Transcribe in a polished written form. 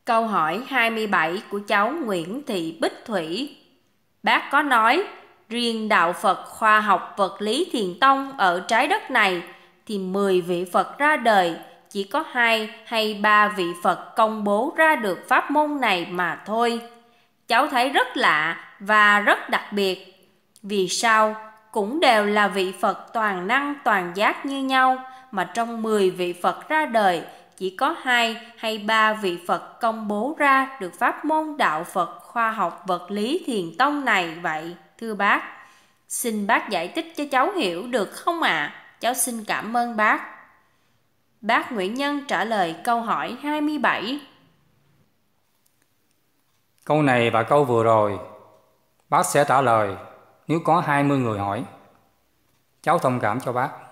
Câu hỏi 27 của cháu Nguyễn Thị Bích Thủy. Bác có nói, riêng đạo Phật khoa học vật lý Thiền Tông ở trái đất này thì 10 vị Phật ra đời, chỉ có 2 hay 3 vị Phật công bố ra được pháp môn này mà thôi. Cháu thấy rất lạ và rất đặc biệt. Vì sao cũng đều là vị Phật toàn năng toàn giác như nhau, mà trong 10 vị Phật ra đời chỉ có 2 hay 3 vị Phật công bố ra được pháp môn đạo Phật khoa học vật lý Thiền Tông này vậy, thưa bác? Xin bác giải thích cho cháu hiểu được không ạ? Cháu xin cảm ơn bác. Bác Nguyễn Nhân trả lời câu hỏi 27. Câu này và câu vừa rồi, bác sẽ trả lời nếu có 20 người hỏi. Cháu thông cảm cho bác.